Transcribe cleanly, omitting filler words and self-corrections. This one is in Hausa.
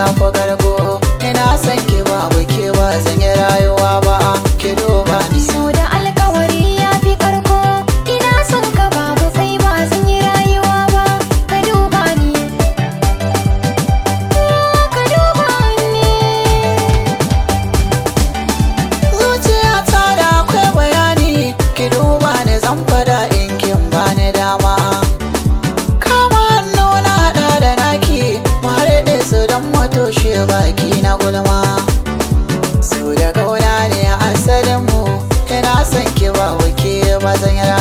fi karko. Ina son ki babu ke ba zan yi rayuwa ba, ki duba ni. So da alkawari ya fi karko, ina son ka babu kai ba zan yi rayuwa ba, ka duba ni, ka duba ni. Zuciyata da akwai bayani, ki duba ni zan fada in kin bani dama. Kama hannu na haɗa da naki, mu haɗe su don mu toshe baki na gulma. Su da kauna ne asalinmu, ina son ki ba wuke ba zan yi